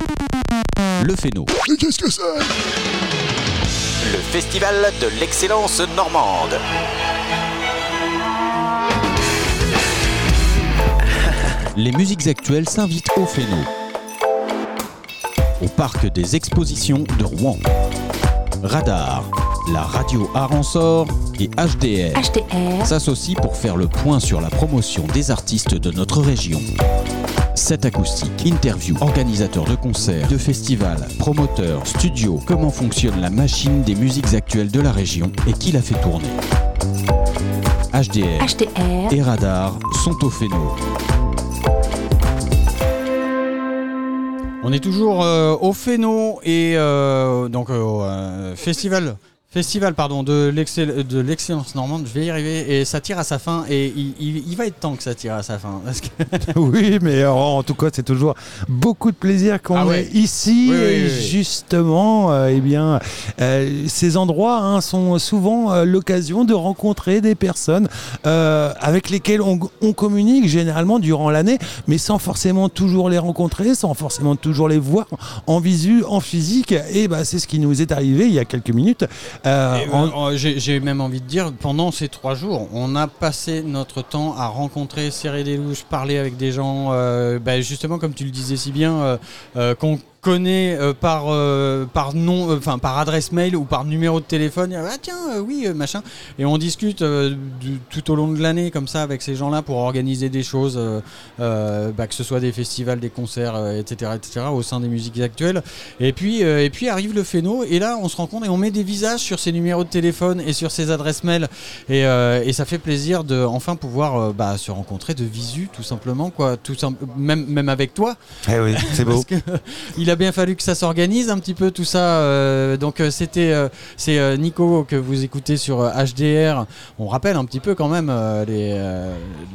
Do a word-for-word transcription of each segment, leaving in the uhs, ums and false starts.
Le Féno. Mais qu'est-ce que c'est ? Le festival de l'excellence normande. Les musiques actuelles s'invitent au Féno. Au parc des expositions de Rouen. Radar, la radio Arançor et H D R, H D R s'associent pour faire le point sur la promotion des artistes de notre région. Set acoustique, interview, organisateurs de concerts, de festivals, promoteurs, studios, comment fonctionne la machine des musiques actuelles de la région et qui la fait tourner. H D R, H D R et Radar sont au Féno. On est toujours euh, au Féno et euh, donc euh, au euh, festival. Festival pardon, de, l'excell- de l'excellence normande, je vais y arriver, et ça tire à sa fin, et il, il, il va être temps que ça tire à sa fin. Parce que Oui, mais en, en tout cas, c'est toujours beaucoup de plaisir qu'on Ah ouais. est ici. Oui, oui, et oui, oui. justement, euh, eh bien, euh, ces endroits hein, sont souvent euh, l'occasion de rencontrer des personnes euh, avec lesquelles on, on communique généralement durant l'année, mais sans forcément toujours les rencontrer, sans forcément toujours les voir en visu, en physique. Et bah, c'est ce qui nous est arrivé il y a quelques minutes. Euh, Et, en- euh, j'ai, j'ai même envie de dire, pendant ces trois jours, on a passé notre temps à rencontrer, serrer des louches, parler avec des gens, euh, bah, justement comme tu le disais si bien, euh, euh, qu'on connaît euh, par, euh, par nom, enfin euh, par adresse mail ou par numéro de téléphone. Ah tiens, euh, oui, euh, machin. Et on discute euh, du, tout au long de l'année comme ça avec ces gens-là pour organiser des choses, euh, euh, bah, que ce soit des festivals, des concerts, euh, et cetera, et cetera, au sein des musiques actuelles. Et puis, euh, et puis arrive le Féno, et là on se rend compte et on met des visages sur ces numéros de téléphone et sur ces adresses mail. Et, euh, et ça fait plaisir de enfin pouvoir euh, bah, se rencontrer de visu, tout simplement, quoi. Tout simple, même, même avec toi. Eh oui, c'est beau. Parce que, euh, il a bien fallu que ça s'organise un petit peu tout ça. Euh, donc euh, c'était euh, c'est euh, Nico que vous écoutez sur euh, H D R. On rappelle un petit peu quand même euh, les, euh,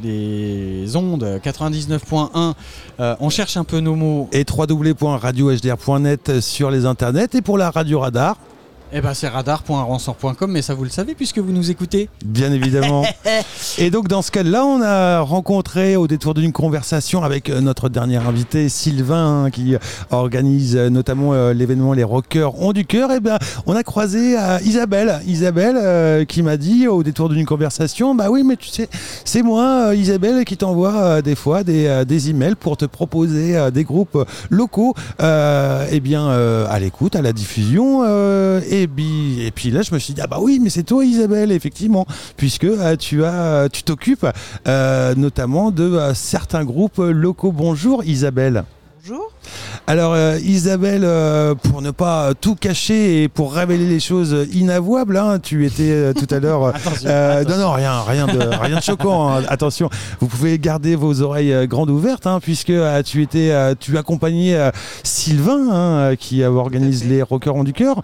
les ondes quatre-vingt-dix-neuf point un. Euh, on cherche un peu nos mots. Et w w w point radio h d r point net sur les internets. Et pour la radio Radar, Eh ben c'est radar point aransor point com, mais ça vous le savez puisque vous nous écoutez. bien évidemment. Et donc dans ce cas-là, on a rencontré au détour d'une conversation avec notre dernier invité Sylvain, hein, qui organise euh, notamment euh, l'événement Les Rockers ont du cœur. Et ben on a croisé euh, Isabelle, Isabelle euh, qui m'a dit au détour d'une conversation, bah oui mais tu sais, c'est moi euh, Isabelle qui t'envoie euh, des fois des, euh, des emails pour te proposer euh, des groupes locaux. Euh, et bien euh, à l'écoute, à la diffusion. Euh, et Et puis, et puis là, je me suis dit, ah bah oui, mais c'est toi Isabelle, effectivement, puisque euh, tu, as, tu t'occupes euh, notamment de euh, certains groupes locaux. Bonjour Isabelle. Bonjour. Alors euh, Isabelle, euh, pour ne pas tout cacher et pour révéler les choses inavouables, hein, tu étais euh, tout à l'heure... Attention, euh, attention. Non, non, rien, rien, de, rien de choquant. Hein. Attention, vous pouvez garder vos oreilles euh, grandes ouvertes, hein, puisque euh, tu étais, euh, tu accompagnais euh, Sylvain, hein, qui euh, organise les Rockers ont du cœur.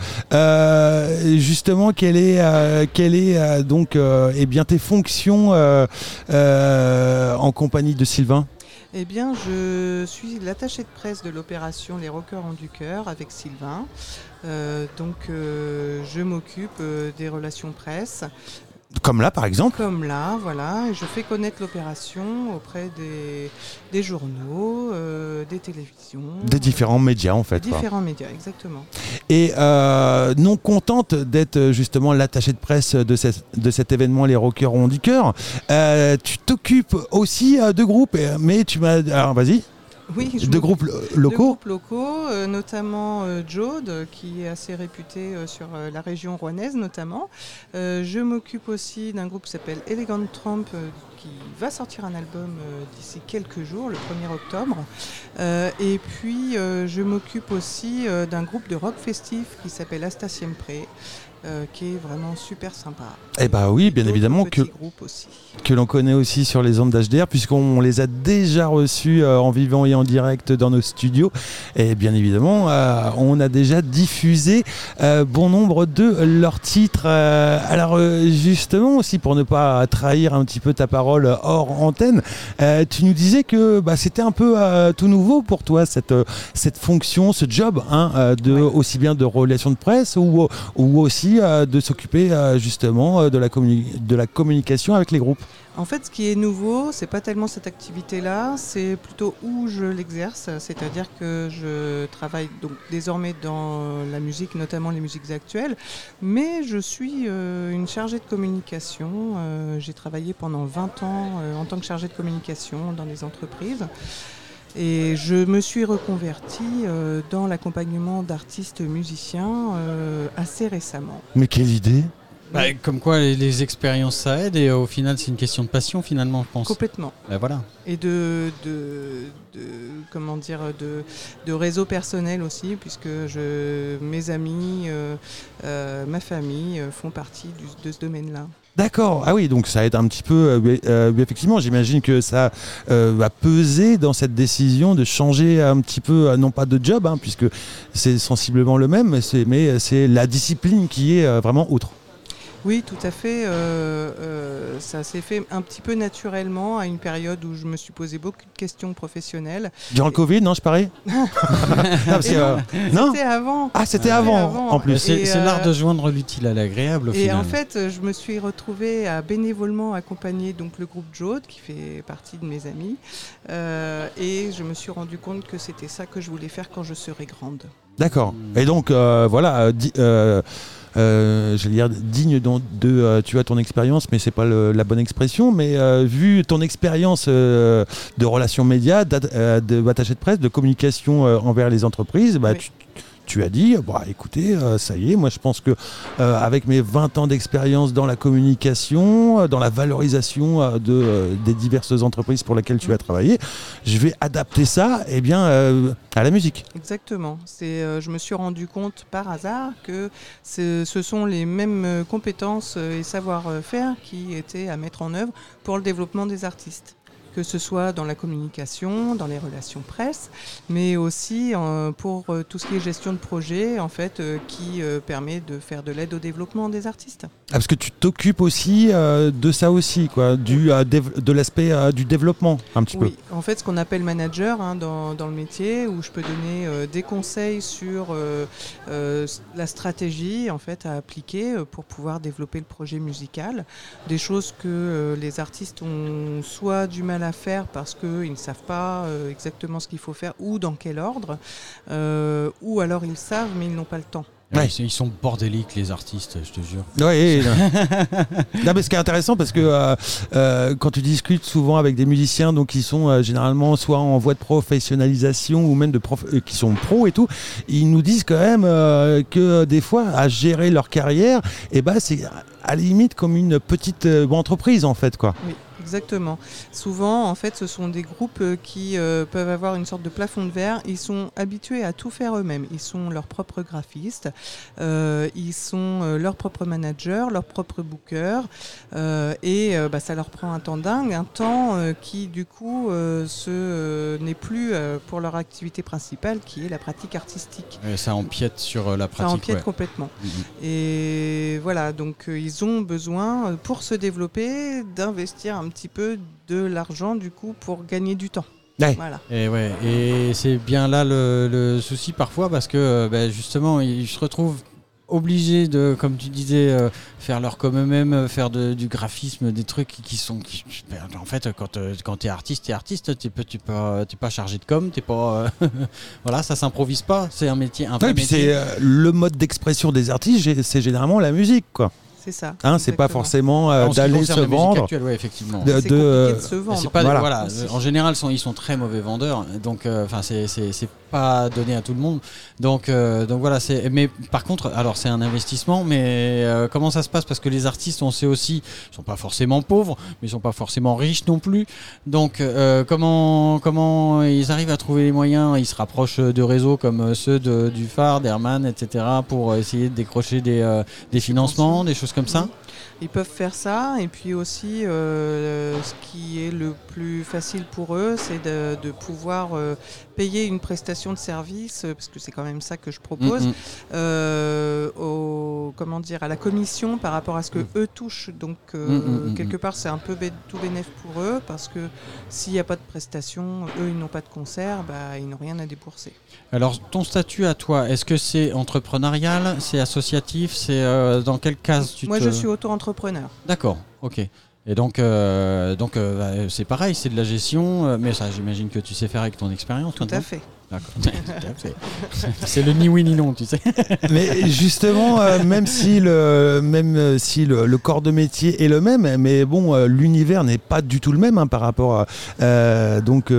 Euh, justement, quelle est, euh, quelle est euh, donc, euh, eh bien, tes fonctions euh, euh, en compagnie de Sylvain ? Eh bien, je suis l'attachée de presse de l'opération Les Rockers ont du cœur avec Sylvain. Euh, donc, euh, je m'occupe euh, des relations presse. Comme là, par exemple. Comme là, voilà. Et je fais connaître l'opération auprès des, des journaux, euh, des télévisions. Des différents médias, en fait. Des quoi. différents médias, exactement. Et euh, non contente d'être justement l'attachée de presse de, cette, de cet événement Les Rockers ont du cœur, euh, tu t'occupes aussi euh, de groupes, mais tu m'as... Alors, vas-y. Oui, je De m'occupe groupes de locaux. groupes locaux, euh, notamment euh, Jaude, qui est assez réputé euh, sur euh, la région rouennaise notamment. Euh, je m'occupe aussi d'un groupe qui s'appelle Elegant Tramp, euh, qui va sortir un album euh, d'ici quelques jours, le premier octobre. Euh, et puis euh, je m'occupe aussi euh, d'un groupe de rock festif qui s'appelle Asta Siempre, euh, qui est vraiment super sympa. Eh bien oui, bien D'autres évidemment que, petits groupes aussi. que l'on connaît aussi sur les ondes d'H D R, puisqu'on les a déjà reçus euh, en vivant et en direct dans nos studios. Et bien évidemment, euh, on a déjà diffusé euh, bon nombre de leurs titres. Euh, alors euh, justement aussi, pour ne pas trahir un petit peu ta parole hors antenne, euh, tu nous disais que bah, c'était un peu euh, tout nouveau pour toi, cette, cette fonction, ce job, hein, euh, de, Ouais. aussi bien de relations de presse ou, ou aussi euh, de s'occuper euh, justement de la, communi- de la communication avec les groupes. En fait, ce qui est nouveau, c'est pas tellement cette activité-là, c'est plutôt où je l'exerce. C'est-à-dire que je travaille donc désormais dans la musique, notamment les musiques actuelles, mais je suis euh, une chargée de communication. Euh, j'ai travaillé pendant vingt ans euh, en tant que chargée de communication dans des entreprises. Et je me suis reconvertie euh, dans l'accompagnement d'artistes musiciens euh, assez récemment. Mais quelle idée! Bah, comme quoi les, les expériences ça aide et euh, au final c'est une question de passion finalement je pense. Complètement. Bah, voilà. Et de, de, de comment dire de, de réseau personnel aussi puisque je, mes amis, euh, euh, ma famille euh, font partie du, de ce domaine-là. D'accord, ah oui, donc ça aide un petit peu. Euh, euh, effectivement, j'imagine que ça euh, va peser dans cette décision de changer un petit peu, euh, non pas de job, hein, puisque c'est sensiblement le même, mais c'est, mais c'est la discipline qui est euh, vraiment outre. Oui, tout à fait. Euh, euh, ça s'est fait un petit peu naturellement à une période où je me suis posé beaucoup de questions professionnelles. Durant le Covid, non, je parie non, parce que, euh, non C'était avant. Ah, c'était avant, avant, en plus. C'est, Et, c'est euh, l'art de joindre l'utile à l'agréable au Et final. en fait, je me suis retrouvée à bénévolement accompagner donc, le groupe Jode, qui fait partie de mes amis. Euh, et je me suis rendu compte que c'était ça que je voulais faire quand je serai grande. D'accord. Et donc, euh, voilà, euh, di- euh, euh, j'allais dire digne de, de euh, tu as ton expérience, mais c'est pas le, la bonne expression. Mais euh, vu ton expérience euh, de relations médias, euh, d'attaché de presse, de communication euh, envers les entreprises, bah, Oui. tu, tu as dit, bah, écoutez, euh, ça y est, moi je pense que euh, avec mes vingt ans d'expérience dans la communication, euh, dans la valorisation euh, de, euh, des diverses entreprises pour lesquelles tu as travaillé, je vais adapter ça eh bien, euh, à la musique. Exactement. C'est, euh, je me suis rendu compte par hasard que ce sont les mêmes euh, compétences euh, et savoir-faire qui étaient à mettre en œuvre pour le développement des artistes. Que ce soit dans la communication, dans les relations presse, mais aussi euh, pour euh, tout ce qui est gestion de projet, en fait, euh, qui euh, permet de faire de l'aide au développement des artistes. Ah, parce que tu t'occupes aussi euh, de ça aussi, quoi, du, euh, dév- de l'aspect euh, du développement, un petit Oui, peu. en fait, ce qu'on appelle manager hein, dans, dans le métier, où je peux donner euh, des conseils sur euh, euh, la stratégie en fait, à appliquer euh, pour pouvoir développer le projet musical. Des choses que euh, les artistes ont soit du mal à faire parce qu'ils ne savent pas euh, exactement ce qu'il faut faire ou dans quel ordre, euh, ou alors ils savent mais ils n'ont pas le temps. Ouais, Ouais. Ils, ils sont bordéliques les artistes, je te jure. Oui, non, mais ce qui est intéressant parce que euh, euh, quand tu discutes souvent avec des musiciens donc qui sont euh, généralement soit en voie de professionnalisation ou même de prof, euh, qui sont pros et tout, ils nous disent quand même euh, que des fois à gérer leur carrière, et ben c'est à la limite comme une petite euh, entreprise en fait quoi. Oui. Exactement. Souvent, en fait, ce sont des groupes qui euh, peuvent avoir une sorte de plafond de verre. Ils sont habitués à tout faire eux-mêmes. Ils sont leurs propres graphistes, euh, ils sont euh, leurs propres managers, leurs propres bookers, euh, et euh, bah, ça leur prend un temps dingue, un temps euh, qui, du coup, euh, ce, euh, n'est plus euh, pour leur activité principale, qui est la pratique artistique. Ouais, ça empiète sur euh, la pratique. Ça empiète ouais. complètement. Mhm. Et voilà, donc euh, ils ont besoin, euh, pour se développer, d'investir un petit peu de l'argent du coup pour gagner du temps. Ouais. Voilà. Et ouais, et c'est bien là le, le souci parfois parce que euh, bah, justement ils se retrouvent obligés de, comme tu disais, euh, faire leur comme eux-mêmes, faire de, du graphisme, des trucs qui, qui sont, qui, en fait, quand euh, quand t'es artiste, t'es artiste, t'es pas, t'es pas, t'es pas chargé de com, t'es pas, euh, voilà, ça s'improvise pas, c'est un métier, un vrai Ouais, et puis métier. c'est euh, le mode d'expression des artistes, gé- c'est généralement la musique quoi. C'est ça. Hein, c'est pas exactement. forcément euh, En ce qui d'aller concerne se la musique vendre. actuelle, ouais, effectivement. De- C'est compliqué euh, de se Et vendre. c'est pas, Voilà. voilà. Aussi. En général, sont, ils sont très mauvais vendeurs, donc euh, enfin c'est c'est c'est pas donné à tout le monde. Donc euh, donc voilà, c'est. Mais par contre, alors c'est un investissement, mais euh, comment ça se passe? Parce que les artistes, on sait aussi, ils sont pas forcément pauvres, mais ils sont pas forcément riches non plus. Donc euh, comment comment ils arrivent à trouver les moyens? Ils se rapprochent de réseaux comme ceux de, du Phare, d'Herman, et cetera, pour essayer de décrocher des euh, des financements, des choses comme ça. Ils peuvent faire ça et puis aussi euh, ce qui est le plus facile pour eux c'est de, de pouvoir euh, payer une prestation de service euh, parce que c'est quand même ça que je propose Mm-hmm. euh, au, comment dire, à la commission par rapport à ce que Mm. eux touchent donc euh, Mm, mm, quelque mm. part c'est un peu bé- tout bénéf pour eux parce que s'il n'y a pas de prestation, eux ils n'ont pas de concert, bah, ils n'ont rien à débourser. Alors, ton statut à toi, est-ce que c'est entrepreneurial, c'est associatif, c'est euh, dans quelle case tu Moi te... je suis auto-entrepreneur. D'accord, ok. Et donc, euh, donc euh, bah, c'est pareil, c'est de la gestion, euh, mais ça, j'imagine que tu sais faire avec ton expérience. Tout à fait. D'accord. C'est le ni oui ni non, tu sais. Mais justement, euh, même si, le, même si le, le corps de métier est le même, mais bon, euh, l'univers n'est pas du tout le même hein, par rapport à, euh, donc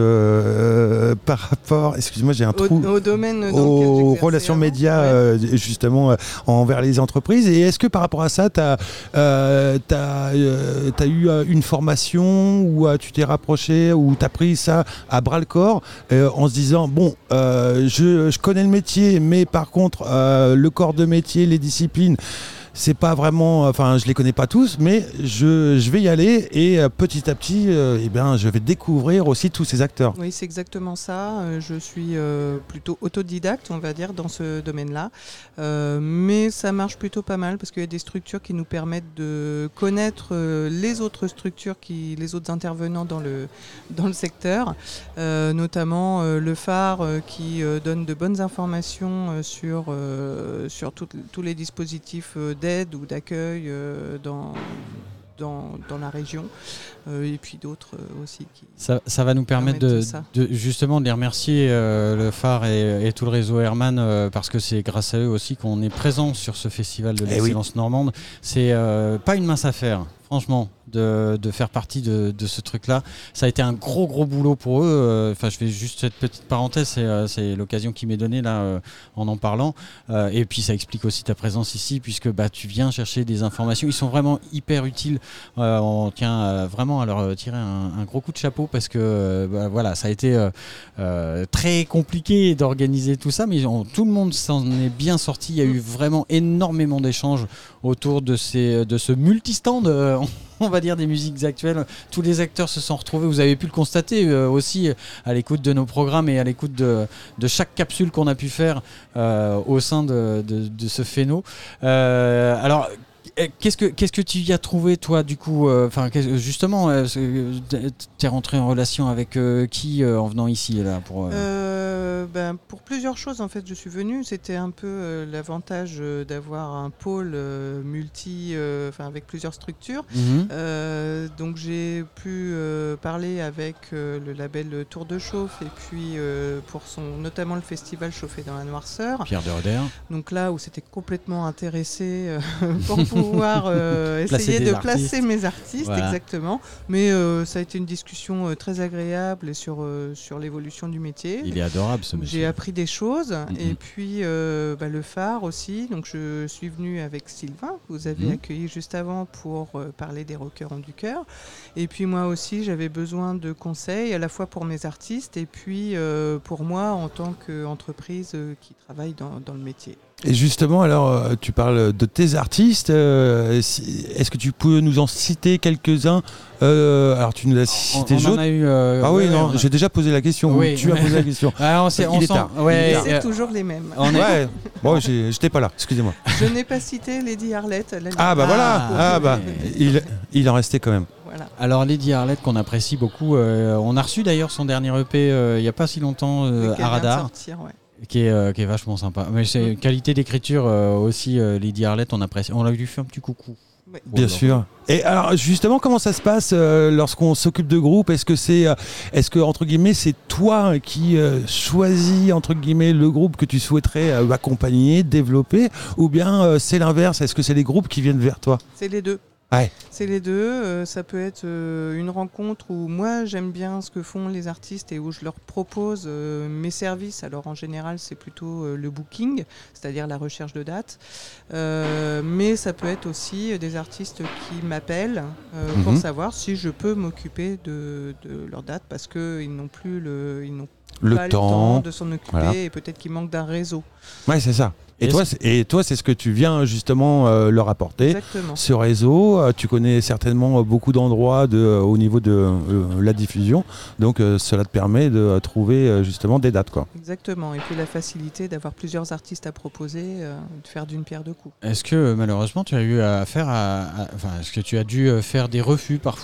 euh, par rapport, excuse-moi, j'ai un trou. Au, au domaine dans aux lequel relations avant. médias Ouais. euh, justement euh, envers les entreprises. Et est-ce que par rapport à ça, tu as euh, euh, eu euh, une formation où euh, tu t'es rapproché, où tu as pris ça à bras le corps euh, en se disant bon, euh, je, je connais le métier, mais par contre euh, le corps de métier, les disciplines, c'est pas vraiment, enfin je les connais pas tous, mais je, je vais y aller et euh, petit à petit, euh, eh bien, je vais découvrir aussi tous ces acteurs. Oui, c'est exactement ça. Euh, Je suis euh, plutôt autodidacte, on va dire, dans ce domaine-là. Euh, mais ça marche plutôt pas mal parce qu'il y a des structures qui nous permettent de connaître euh, les autres structures, qui, les autres intervenants dans le, dans le secteur, euh, notamment euh, le phare euh, qui euh, donne de bonnes informations euh, sur, euh, sur tout- tous les dispositifs euh, d'aide ou d'accueil euh, dans, dans, dans la région, euh, et puis d'autres euh, aussi. Qui... Ça, ça va nous permettre de, ça. de justement de les remercier, euh, le phare et, et tout le réseau Hermann, euh, parce que c'est grâce à eux aussi qu'on est présent sur ce festival de Eh l'excellence normande. C'est euh, pas une mince affaire, franchement, de, de faire partie de, de ce truc-là. Ça a été un gros gros boulot pour eux. Enfin, euh, je fais juste cette petite parenthèse, c'est, euh, c'est l'occasion qui m'est donnée là euh, en en parlant. Euh, et puis ça explique aussi ta présence ici, puisque bah, tu viens chercher des informations. Ils sont vraiment hyper utiles. Euh, on tient euh, vraiment à leur tirer un, un gros coup de chapeau parce que euh, bah, voilà, ça a été euh, euh, très compliqué d'organiser tout ça, mais on, tout le monde s'en est bien sorti. Il y a eu vraiment énormément d'échanges autour de, ces, de ce multistand, euh, on va dire, des musiques actuelles. Tous les acteurs se sont retrouvés, vous avez pu le constater euh, aussi à l'écoute de nos programmes et à l'écoute de, de chaque capsule qu'on a pu faire euh, au sein de, de, de ce phéno. Euh, alors, Qu'est-ce que, qu'est-ce que tu y as trouvé, toi, du coup enfin, euh, justement, euh, tu es rentré en relation avec euh, qui euh, en venant ici là, pour, euh... Euh, ben, pour plusieurs choses, en fait, je suis venue. C'était un peu euh, l'avantage euh, d'avoir un pôle euh, multi, euh, avec plusieurs structures. Mm-hmm. Euh, donc, j'ai pu euh, parler avec euh, le label Tour de Chauffe et puis euh, pour son, notamment le festival Chauffé dans la Noirceur. Pierre de Roder. Donc là où c'était complètement intéressé euh, pour pouvoir euh, essayer de artistes. placer mes artistes, voilà. Exactement. Mais euh, ça a été une discussion euh, très agréable sur, euh, sur l'évolution du métier. Il est adorable ce monsieur. J'ai appris des choses. Mm-hmm. Et puis euh, bah, le phare aussi. Donc je suis venue avec Sylvain, que vous avez mm-hmm. accueilli juste avant pour euh, parler des rockers ont du cœur. Et puis moi aussi, j'avais besoin de conseils à la fois pour mes artistes et puis euh, pour moi en tant qu'entreprise euh, qui travaille dans, dans le métier. Et justement, alors, tu parles de tes artistes. Euh, est-ce que tu peux nous en citer quelques-uns euh, Alors, tu nous as cité on, on en a eu, euh, Ah oui, ouais, non, a... j'ai déjà posé la question. Oui. Tu as posé la question. Ah, on sait, on Il est sent... tard. Ouais, c'est euh... toujours les mêmes. On est... Ouais. Bon, j'ai, j'étais pas là. Excusez-moi. Je n'ai pas cité Lady Arlette. Ah bah voilà. Ah, ah bah, il, il en restait quand même. Voilà. Alors Lady Arlette qu'on apprécie beaucoup. Euh, on a reçu d'ailleurs son dernier E P euh, il n'y a pas si longtemps euh, à Radar. Sortir, ouais. Qui est, euh, qui est vachement sympa. Mais c'est mmh. qualité d'écriture euh, aussi, euh, Lady Arlette, on apprécie. On l'a lui fait un petit coucou. Oui. Bien bon, sûr. Et alors justement, comment ça se passe euh, lorsqu'on s'occupe de groupe ? Est-ce que c'est, euh, est-ce que entre guillemets, c'est toi qui euh, choisis entre guillemets le groupe que tu souhaiterais euh, accompagner, développer, ou bien euh, c'est l'inverse ? Est-ce que c'est les groupes qui viennent vers toi ? C'est les deux. Ouais. C'est les deux. Euh, ça peut être euh, une rencontre où moi j'aime bien ce que font les artistes et où je leur propose euh, mes services. Alors en général c'est plutôt euh, le booking, c'est-à-dire la recherche de dates. Euh, mais ça peut être aussi des artistes qui m'appellent euh, mm-hmm. pour savoir si je peux m'occuper de, de leurs dates parce qu'ils n'ont plus le, ils n'ont le, pas temps. le temps de s'en occuper voilà. et peut-être qu'ils manquent d'un réseau. Ouais, c'est ça. Et toi, c'est, et toi, c'est ce que tu viens justement euh, leur apporter. Exactement. Ce réseau, euh, tu connais certainement beaucoup d'endroits de, euh, au niveau de euh, la diffusion. Donc, euh, cela te permet de euh, trouver euh, justement des dates, quoi. Exactement. Et puis la facilité d'avoir plusieurs artistes à proposer, euh, de faire d'une pierre deux coups. Est-ce que malheureusement, tu as eu affaire à, à, enfin, est-ce que tu as dû faire des refus parfois ?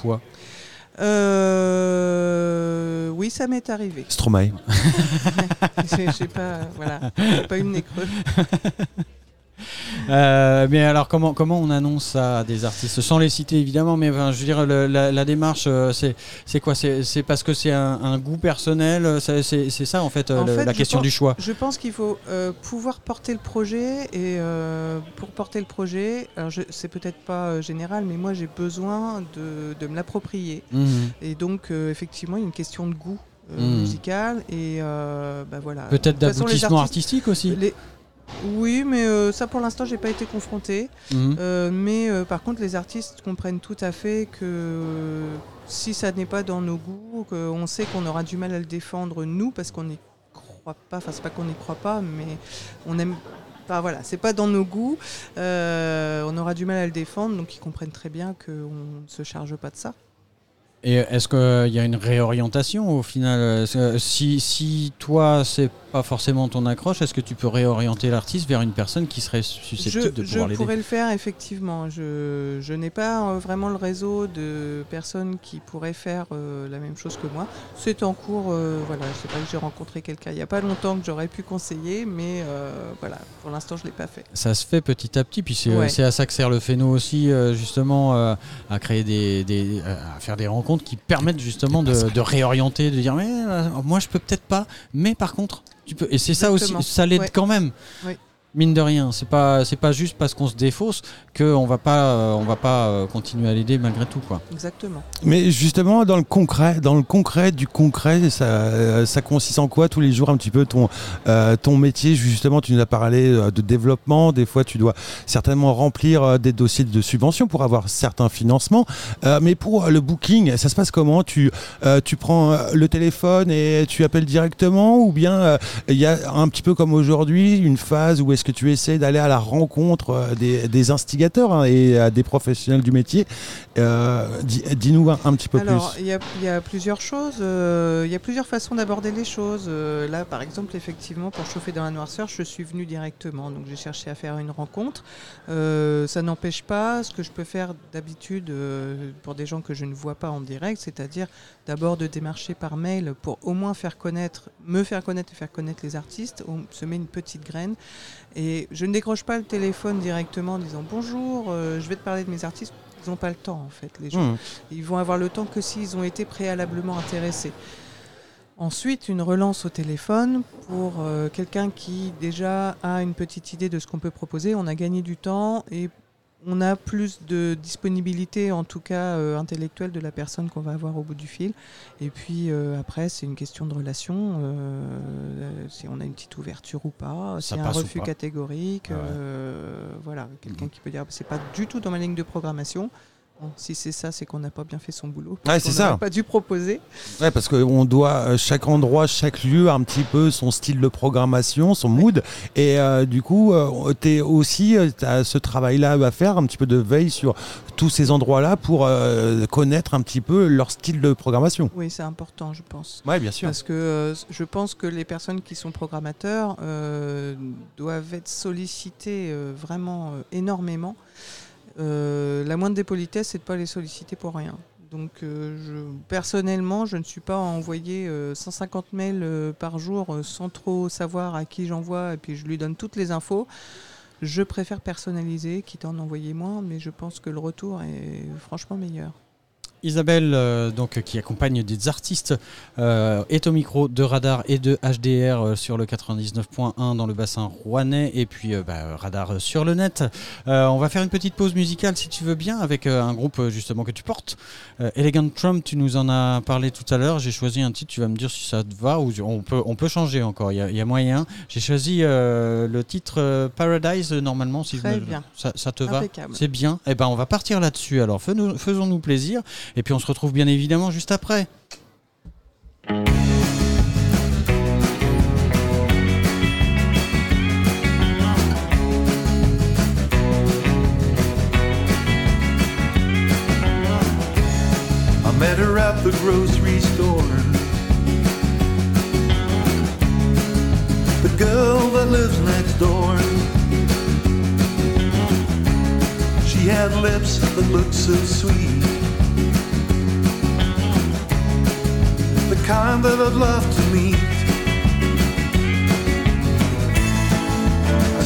Euh... Oui, ça m'est arrivé. Stromae. j'ai, j'ai pas, voilà, j'ai pas eu le nez creux. Euh, mais alors comment comment on annonce ça à des artistes sans les citer évidemment, mais enfin, je veux dire le, la, la démarche euh, c'est c'est quoi c'est c'est parce que c'est un, un goût personnel, c'est c'est, c'est ça en fait, en le, fait la question pense, du choix. Je pense qu'il faut euh, pouvoir porter le projet et euh, pour porter le projet, alors je, c'est peut-être pas euh, général, mais moi j'ai besoin de de me l'approprier mmh. et donc euh, effectivement il y a une question de goût euh, mmh. musical et euh, bah voilà. Peut-être d'aboutissement artistique aussi. Les, Oui, mais euh, ça pour l'instant j'ai pas été confrontée. Mmh. Euh, mais euh, par contre les artistes comprennent tout à fait que euh, si ça n'est pas dans nos goûts, qu'on sait qu'on aura du mal à le défendre nous parce qu'on n'y croit pas. Enfin c'est pas qu'on n'y croit pas, mais on aime. Enfin voilà, c'est pas dans nos goûts. Euh, on aura du mal à le défendre, donc ils comprennent très bien qu'on ne se charge pas de ça. Et est-ce qu'il y a une réorientation au final ? Si, si toi, c'est pas forcément ton accroche, est-ce que tu peux réorienter l'artiste vers une personne qui serait susceptible je, de pouvoir l'aider ? Je pourrais le faire, effectivement. Je, je n'ai pas vraiment le réseau de personnes qui pourraient faire euh, la même chose que moi. C'est en cours, euh, voilà, c'est pas que j'ai rencontré quelqu'un il n'y a pas longtemps que j'aurais pu conseiller, mais euh, voilà, pour l'instant, je ne l'ai pas fait. Ça se fait petit à petit, puis c'est, ouais. c'est à ça que sert le Phéno aussi, euh, justement, euh, à créer des, des, à faire des rencontres qui permettent justement de, de réorienter, de dire mais euh, moi je peux peut-être pas, mais par contre tu peux. Et c'est Exactement. ça aussi, ça l'aide ouais. quand même. Oui. Mine de rien, c'est pas c'est pas juste parce qu'on se défausse qu'on va pas euh, on va pas euh, continuer à l'aider malgré tout quoi. Exactement. Mais justement dans le concret, dans le concret du concret, ça euh, ça consiste en quoi tous les jours un petit peu ton euh, ton métier justement, tu nous as parlé euh, de développement, des fois tu dois certainement remplir euh, des dossiers de subvention pour avoir certains financements, euh, mais pour euh, le booking, ça se passe comment ? Tu euh, tu prends euh, le téléphone et tu appelles directement ou bien il euh, y a un petit peu comme aujourd'hui une phase où est-ce que tu essaies d'aller à la rencontre des, des instigateurs hein, et euh, des professionnels du métier. Euh, dis, dis-nous un, un petit peu Alors, plus. Il y, y a plusieurs choses. Il euh, y a plusieurs façons d'aborder les choses. Euh, là, par exemple, effectivement, pour chauffer dans la noirceur, je suis venue directement. Donc, j'ai cherché à faire une rencontre. Euh, ça n'empêche pas ce que je peux faire d'habitude euh, pour des gens que je ne vois pas en direct, c'est-à-dire d'abord de démarcher par mail pour au moins faire connaître, me faire connaître et faire connaître les artistes. On se met une petite graine. Et je ne décroche pas le téléphone directement en disant bonjour, euh, je vais te parler de mes artistes. Ils n'ont pas le temps en fait, les gens. Mmh. Ils vont avoir le temps que s'ils ont été préalablement intéressés. Ensuite, une relance au téléphone pour euh, quelqu'un qui déjà a une petite idée de ce qu'on peut proposer. On a gagné du temps et on a plus de disponibilité, en tout cas euh, intellectuelle, de la personne qu'on va avoir au bout du fil. Et puis euh, après, c'est une question de relation. Euh, si on a une petite ouverture ou pas, si y a un refus catégorique, ouais. euh, voilà, quelqu'un mmh. qui peut dire c'est pas du tout dans ma ligne de programmation. Bon, si c'est ça, c'est qu'on n'a pas bien fait son boulot. Ouais, c'est ça. On n'a pas dû proposer. Ouais, parce qu'on doit, chaque endroit, chaque lieu a un petit peu son style de programmation, son mood. Et euh, du coup, euh, tu aussi, as ce travail-là à faire, un petit peu de veille sur tous ces endroits-là pour euh, connaître un petit peu leur style de programmation. Oui, c'est important, je pense. Oui, bien sûr. Parce que euh, je pense que les personnes qui sont programmateurs euh, doivent être sollicitées euh, vraiment euh, énormément. Euh, la moindre des politesses, c'est de ne pas les solliciter pour rien. Donc, euh, je, personnellement, je ne suis pas à envoyer euh, cent cinquante mails euh, par jour euh, sans trop savoir à qui j'envoie et puis je lui donne toutes les infos. Je préfère personnaliser, quitte à en envoyer moins, mais je pense que le retour est franchement meilleur. Isabelle, euh, donc, qui accompagne des artistes, euh, est au micro de Radar et de H D R euh, sur le quatre-vingt-dix-neuf point un dans le bassin rouennais et puis euh, bah, Radar sur le net. Euh, on va faire une petite pause musicale si tu veux bien avec euh, un groupe justement que tu portes. Euh, Elegant Trump, tu nous en as parlé tout à l'heure. J'ai choisi un titre, tu vas me dire si ça te va ou on peut, on peut changer encore, il y, y a moyen. J'ai choisi euh, le titre euh, Paradise normalement. Si Très je me... bien. Ça, ça te Impeccable. va ? C'est bien. Eh ben, on va partir là-dessus alors. Faisons-nous, faisons-nous plaisir. Et puis on se retrouve bien évidemment juste après. I met her at the grocery store. The girl that lives next door. She had lips that looked so sweet. The kind that I'd love to meet. I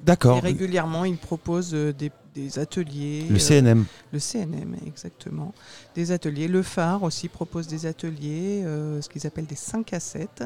D'accord. Et régulièrement, ils proposent euh, des, des ateliers. Le C N M. euh, le C N M, exactement. Des ateliers. Le Phare aussi propose des ateliers, euh, ce qu'ils appellent des cinq à sept.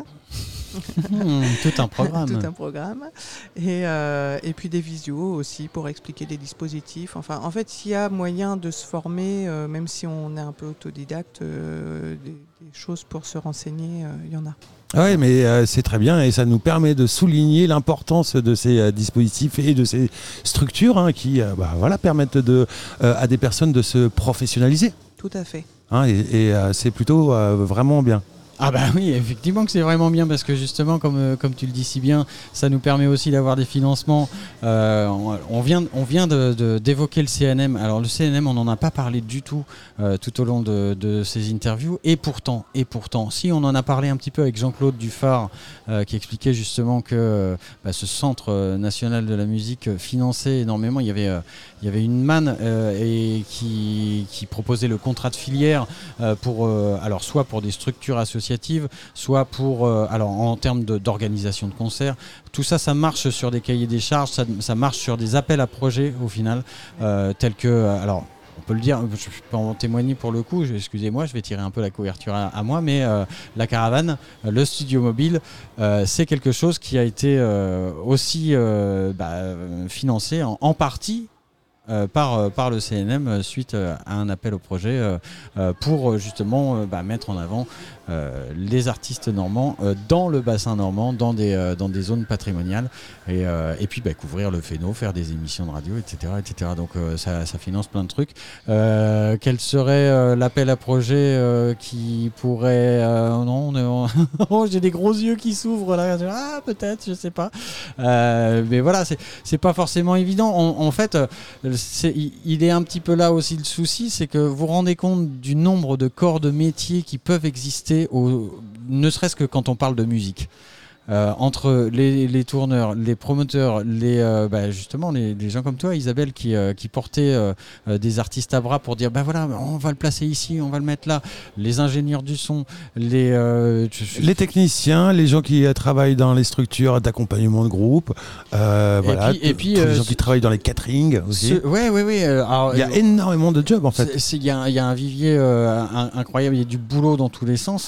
Mmh, tout un programme. Tout un programme. Et, euh, et puis des visios aussi pour expliquer des dispositifs. Enfin, en fait, s'il y a moyen de se former, euh, même si on est un peu autodidacte, euh, des, des choses pour se renseigner, euh, il y en a. Oui, mais euh, c'est très bien et ça nous permet de souligner l'importance de ces euh, dispositifs et de ces structures hein, qui euh, bah, voilà, permettent de, euh, à des personnes de se professionnaliser. Tout à fait. Hein, et et euh, c'est plutôt euh, vraiment bien. Ah bah oui, effectivement que c'est vraiment bien parce que justement, comme, euh, comme tu le dis si bien, ça nous permet aussi d'avoir des financements. Euh, on, on vient, on vient de, de, d'évoquer le C N M. Alors le C N M, on n'en a pas parlé du tout euh, tout au long de, de ces interviews. Et pourtant, et pourtant, si on en a parlé un petit peu avec Jean-Claude Dufart, euh, qui expliquait justement que euh, bah, ce centre national de la musique finançait énormément. Il y avait, euh, il y avait une manne euh, et qui, qui proposait le contrat de filière euh, pour, euh, alors soit pour des structures associatives, soit pour, euh, alors en termes de, d'organisation de concerts, tout ça, ça marche sur des cahiers des charges, ça, ça marche sur des appels à projets au final, euh, tels que, euh, alors on peut le dire, je peux en témoigner pour le coup, je, excusez-moi, je vais tirer un peu la couverture à, à moi, mais euh, la caravane, le studio mobile, euh, c'est quelque chose qui a été euh, aussi euh, bah, financé en, en partie Euh, par, euh, par le C N M euh, suite euh, à un appel au projet euh, euh, pour euh, justement euh, bah, mettre en avant euh, les artistes normands euh, dans le bassin normand, dans des, euh, dans des zones patrimoniales et, euh, et puis bah, couvrir le Féno, faire des émissions de radio, et cetera et cetera. Donc euh, ça, ça finance plein de trucs. Euh, quel serait euh, l'appel à projet euh, qui pourrait... Euh, non, on est en... oh, j'ai des gros yeux qui s'ouvrent là. Ah, peut-être, je sais pas. Euh, mais voilà, c'est, c'est pas forcément évident. En, en fait... Euh, C'est, il est un petit peu là aussi le souci, c'est que vous vous rendez compte du nombre de corps de métier qui peuvent exister, au, ne serait-ce que quand on parle de musique. Euh, entre les, les tourneurs, les promoteurs, les, euh, bah justement les, les gens comme toi, Isabelle, qui, euh, qui portaient euh, euh, des artistes à bras pour dire bah voilà, on va le placer ici, on va le mettre là, les ingénieurs du son, les, euh, je... les techniciens, les gens qui euh, travaillent dans les structures d'accompagnement de groupe, euh, et voilà, puis, et puis, tous euh, les gens qui travaillent dans les catering aussi. Ce... Ouais, ouais, ouais. Euh, alors, il y a euh, énormément de jobs en fait. Il y, y a un vivier euh, un, incroyable, il y a du boulot dans tous les sens.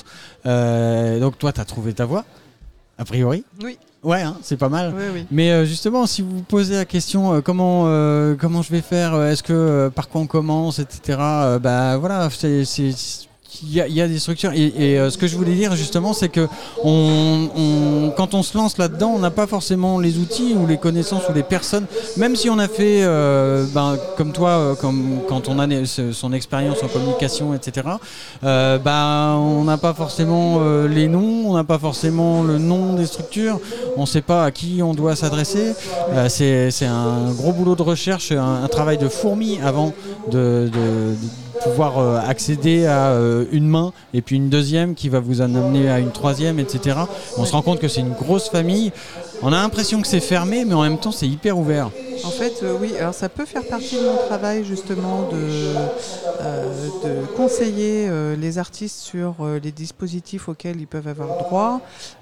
Euh, donc toi, tu as trouvé ta voie. A priori ? Oui. Ouais, hein, c'est pas mal. Oui, oui. Mais euh, justement, si vous vous posez la question euh, comment euh, comment je vais faire, est-ce que euh, par quoi on commence, et cetera. Euh, bah voilà, c'est, c'est il y, y a des structures et, et euh, ce que je voulais dire justement, c'est que on, on, quand on se lance là-dedans, on n'a pas forcément les outils ou les connaissances ou les personnes, même si on a fait, euh, ben, comme toi, euh, comme quand on a son expérience en communication, et cetera. Euh, ben, on n'a pas forcément euh, les noms, on n'a pas forcément le nom des structures, on ne sait pas à qui on doit s'adresser. Euh, c'est, c'est un gros boulot de recherche, un, un travail de fourmi avant de, de, de pouvoir euh, accéder à euh, une main et puis une deuxième qui va vous en amener à une troisième, et cetera. On se rend compte que c'est une grosse famille. On a l'impression que c'est fermé, mais en même temps c'est hyper ouvert. En fait, euh, oui, alors ça peut faire partie de mon travail justement de, euh, de conseiller euh, les artistes sur euh, les dispositifs auxquels ils peuvent avoir droit,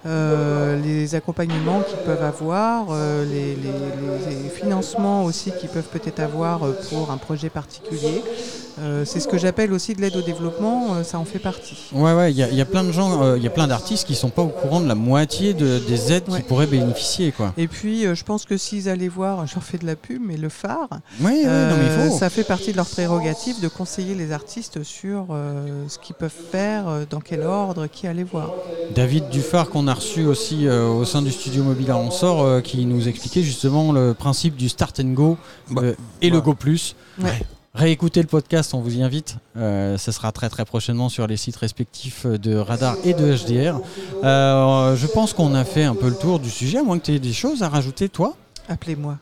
euh, les accompagnements qu'ils peuvent avoir, euh, les, les, les financements aussi qu'ils peuvent peut-être avoir pour un projet particulier. Euh, c'est ce que j'appelle aussi de l'aide au développement, euh, ça en fait partie. Ouais, ouais, il y, y a plein de gens, il euh, y a plein d'artistes qui sont pas au courant de la moitié de, des aides ouais. qu'ils pourraient bénéficier, quoi. Et puis, euh, je pense que s'ils allaient voir, j'en fais de la pub, mais le Phare, ouais, euh, ouais, non, mais il faut. Ça fait partie de leur prérogative de conseiller les artistes sur euh, ce qu'ils peuvent faire, euh, dans quel ordre, qui aller voir. David Dufart, qu'on a reçu aussi euh, au sein du studio mobile à Ronsort, euh, qui nous expliquait justement le principe du start and go euh, bah, et bah. le go plus. Ouais. Réécoutez le podcast, on vous y invite. Euh, ça sera très très prochainement sur les sites respectifs de Radar et de H D R. Euh, je pense qu'on a fait un peu le tour du sujet, à moins que tu aies des choses à rajouter, toi. Appelez-moi.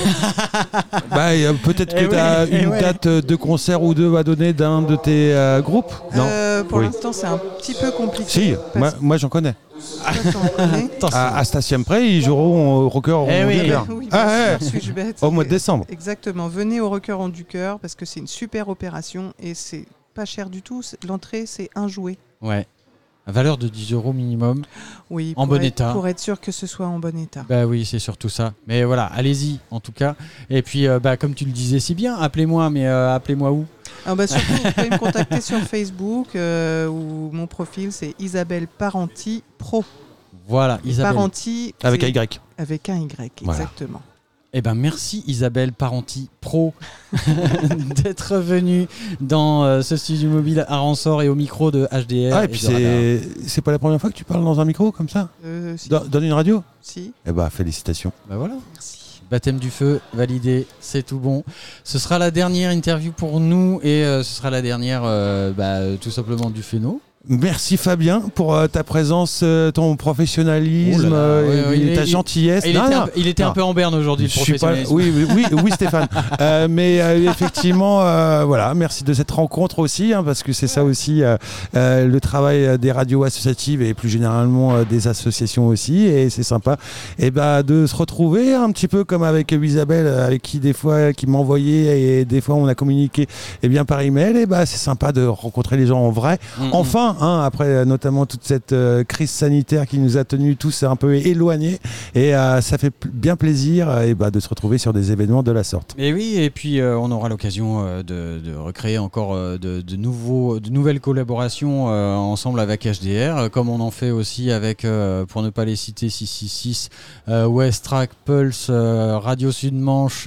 bah, euh, peut-être que tu as ouais, une ouais. date de concert ou deux à donner d'un de tes euh, groupes. Non euh, Pour oui. l'instant, c'est un petit peu compliqué. Si, moi, moi j'en connais. à, à Station Près, ils joueront au Rocker en eh du Cœur. Oui, ah, sûr, suis-je bête. Au mois de décembre. Exactement. Venez au Rocker en du Cœur parce que c'est une super opération et c'est pas cher du tout. L'entrée, c'est un jouet. Ouais. à valeur de dix euros minimum. Oui, en pour bon être, état. Pour être sûr que ce soit en bon état. Bah oui, c'est surtout ça. Mais voilà, allez-y en tout cas. Et puis, euh, bah, comme tu le disais si bien, appelez-moi, mais euh, appelez-moi où ? Ah bah surtout, vous pouvez me contacter sur Facebook euh, où mon profil c'est Isabelle Parenti Pro. Voilà, Isabelle. Parenti Avec un Y. Avec un Y, Voilà. exactement. Eh ben merci Isabelle Parenti Pro d'être venue dans euh, ce studio mobile à Ransort et au micro de H D R. Ah, et puis de Radar. c'est... c'est pas la première fois que tu parles dans un micro comme ça Euh, si. dans, dans une radio. si. Eh bah, félicitations. Bah voilà. Merci. Baptême du feu, validé, c'est tout bon. Ce sera la dernière interview pour nous et euh, ce sera la dernière, euh, bah, tout simplement du Phéno. Merci Fabien pour euh, ta présence, euh, ton professionnalisme, Oh là là, euh, ouais, et, ouais, et il ta est- gentillesse. Il Non, était, non. un, il était un Non. peu en berne aujourd'hui, le Je suis pas- professionnalisme. Oui, oui, oui, oui, Stéphane. Euh, mais euh, effectivement, euh, voilà, merci de cette rencontre aussi, hein, parce que c'est ça aussi euh, euh, le travail des radios associatives et plus généralement euh, des associations aussi, et c'est sympa. Et bah de se retrouver un petit peu comme avec Isabelle, avec qui des fois qui m'envoyait et des fois on a communiqué, et bien par email. Et bah c'est sympa de rencontrer les gens en vrai. Mm-hmm. Enfin, hein, après euh, notamment toute cette euh, crise sanitaire qui nous a tenus tous un peu éloignés, et euh, ça fait p- bien plaisir euh, et bah, de se retrouver sur des événements de la sorte. Et oui, et puis euh, on aura l'occasion euh, de, de recréer encore euh, de, de, nouveaux, de nouvelles collaborations euh, ensemble avec H D R, euh, comme on en fait aussi avec, euh, pour ne pas les citer, six cent soixante-six, euh, West Track, Pulse, euh, Radio Sud-Manche,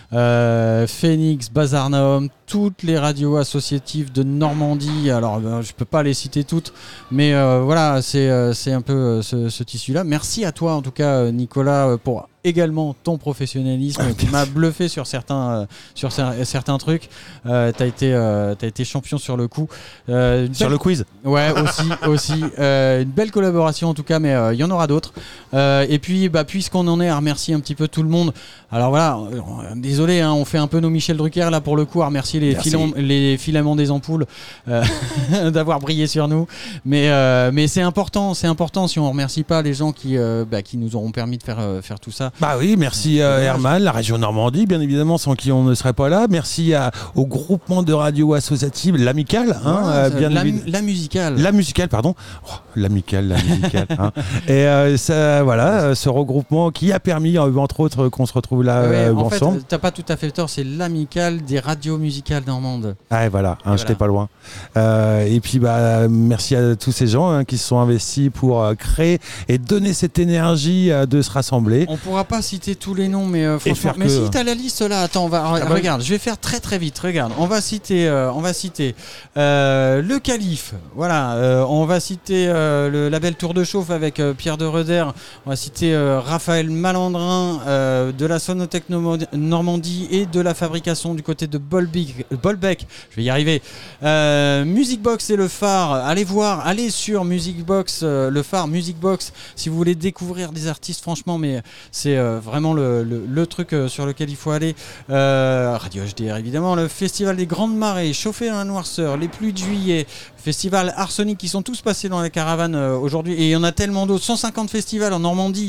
euh, Phoenix, Bazar Naum, toutes les radios associatives de Normandie. Alors, euh, je peux pas les citer toutes, mais euh, voilà, c'est, euh, c'est un peu euh, ce, ce tissu-là. Merci à toi, en tout cas, euh, Nicolas, euh, pour également ton professionnalisme qui m'a bluffé sur certains, euh, sur cer- certains trucs. Euh, t'as été, euh, t'as été champion sur le coup. Euh, une Sur belle- le quiz. Ouais, aussi, aussi. Euh, une belle collaboration en tout cas, mais il euh, y en aura d'autres. Euh, et puis, bah, puisqu'on en est à remercier un petit peu tout le monde. Alors voilà, euh, désolé, hein, on fait un peu nos Michel Drucker là pour le coup, à remercier les, Merci. filam- les filaments des ampoules euh, d'avoir brillé sur nous. Mais, euh, mais c'est important, c'est important si on remercie pas les gens qui, euh, bah, qui nous auront permis de faire, euh, faire tout ça. Bah oui, merci euh, Herman, la région Normandie, bien évidemment, sans qui on ne serait pas là. Merci à, au groupement de radios associatives, l'Amicale, hein, Voilà, euh, ça- bien la, évidemment. la musicale. La musicale, pardon. Oh, l'amicale, la musicale. hein. Et euh, ça, voilà, euh, ce regroupement qui a permis, euh, entre autres, qu'on se retrouve là Ouais, euh, en ensemble. fait, t'as pas tout à fait tort, c'est l'amicale des radios musicales normandes. Ah, et voilà, hein, Et j'étais voilà. pas loin. Euh, et puis, bah, merci à tous ces gens hein, qui se sont investis pour euh, créer et donner cette énergie euh, de se rassembler. On pourra pas citer tous les noms, mais euh, franchement. faire Mais que- si t'as la liste là, attends, on va re- Ah bah- regarde. Je vais faire très très vite. Regarde, on va citer, euh, on va citer euh, le Calife. Voilà, euh, on va citer euh, le label Tour de Chauffe avec euh, Pierre de Reder. On va citer euh, Raphaël Malandrin euh, de la Sonotech Nomo- Normandie et de la fabrication du côté de Bolbec. Bolbec. Je vais y arriver. Euh, Music Box et le Phare. Allez voir, allez sur Music Box, euh, le Phare Music Box si vous voulez découvrir des artistes. Franchement, mais c'est euh, vraiment le, le, le truc euh, sur lequel il faut aller. Euh, Radio H D R évidemment, le Festival des Grandes Marées, Chauffé dans la Noirceur, les pluies de juillet, Festival Arsenic qui sont tous passés dans la caravane euh, aujourd'hui, et il y en a tellement d'autres, cent cinquante festivals en Normandie.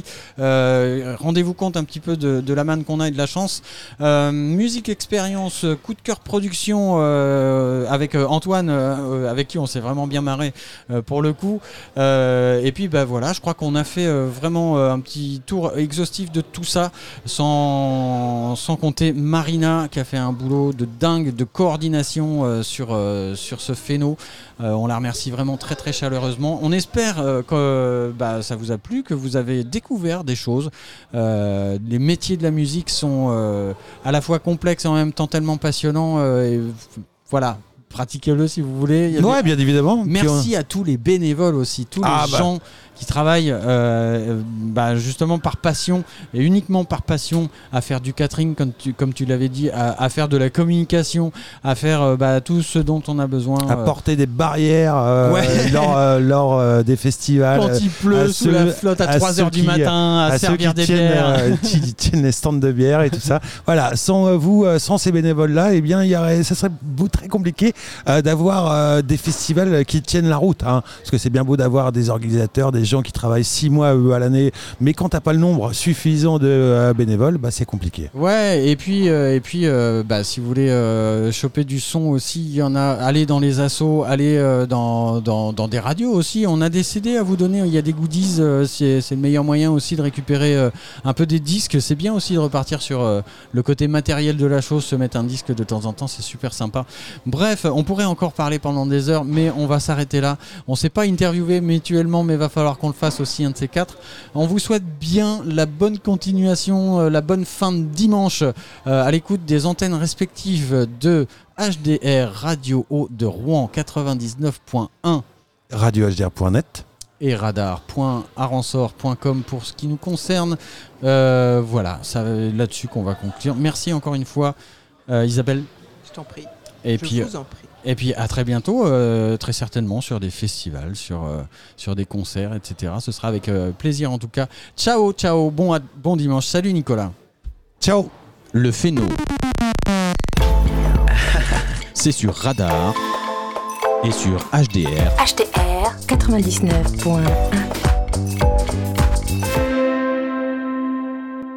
Euh, rendez-vous compte un petit peu de, de la manne qu'on a et de la chance. Euh, musique expérience, coup de cœur production euh, avec euh, Antoine, euh, avec qui on s'est vraiment bien marré euh, pour le coup. Euh, et puis bah voilà, je crois qu'on a fait euh, vraiment euh, un petit tour exhaustif de tout ça, sans, sans compter Marina qui a fait un boulot de dingue de coordination euh, sur, euh, sur ce phéno. Euh, on la remercie vraiment très très chaleureusement. On espère euh, que bah, ça vous a plu, que vous avez découvert des choses. Euh, les métiers de la musique sont euh, à la fois complexes et en même temps tellement passionnants. Euh, et, voilà, pratiquez-le si vous voulez. Il y a Ouais, des- bien évidemment. Puis Merci à tous les bénévoles aussi, tous Ah les bah. gens qui travaillent euh, bah, justement par passion et uniquement par passion à faire du catering, comme tu, comme tu l'avais dit, à, à faire de la communication, à faire euh, bah, tout ce dont on a besoin. à euh, porter des barrières euh, Ouais. lors, euh, lors euh, des festivals. quand il pleut à sous ceux- la flotte à à trois heures ceux du qui- matin, à, à ceux servir qui des tiennent, bières. euh, qui tiennent les stands de bière et tout ça. Voilà, sans euh, vous, euh, sans ces bénévoles-là, eh bien, il y aurait, ça serait beau- très compliqué euh, d'avoir euh, des festivals qui tiennent la route. Hein, parce que c'est bien beau d'avoir des organisateurs, des des gens qui travaillent six mois eux, à l'année, mais quand t'as pas le nombre suffisant de euh, bénévoles, bah, c'est compliqué. Ouais, et puis, euh, et puis euh, bah, si vous voulez euh, choper du son aussi, il y en a, allez dans les assos, allez euh, dans, dans, dans des radios aussi. On a des C D à vous donner, il y a des goodies, euh, c'est, c'est le meilleur moyen aussi de récupérer euh, un peu des disques. C'est bien aussi de repartir sur euh, le côté matériel de la chose, se mettre un disque de temps en temps, c'est super sympa. Bref, on pourrait encore parler pendant des heures, mais on va s'arrêter là. On s'est pas interviewé mutuellement, mais va falloir qu'on le fasse aussi, un de ces quatre. On vous souhaite bien la bonne continuation, euh, la bonne fin de dimanche euh, à l'écoute des antennes respectives de H D R Radio Haut de Rouen quatre-vingt-dix-neuf point un, radio h d r point net et radar point aransor point com pour ce qui nous concerne. Euh, voilà, c'est là-dessus qu'on va conclure. Merci encore une fois, euh, Isabelle. Je t'en prie. Et Je puis, vous en prie. Et puis à très bientôt, euh, très certainement sur des festivals, sur, euh, sur des concerts, et cetera. Ce sera avec euh, plaisir en tout cas. Ciao, ciao, bon, à, bon dimanche. Salut Nicolas. Ciao. Le Phéno. C'est sur Radar et sur H D R. H D R quatre-vingt-dix-neuf point un.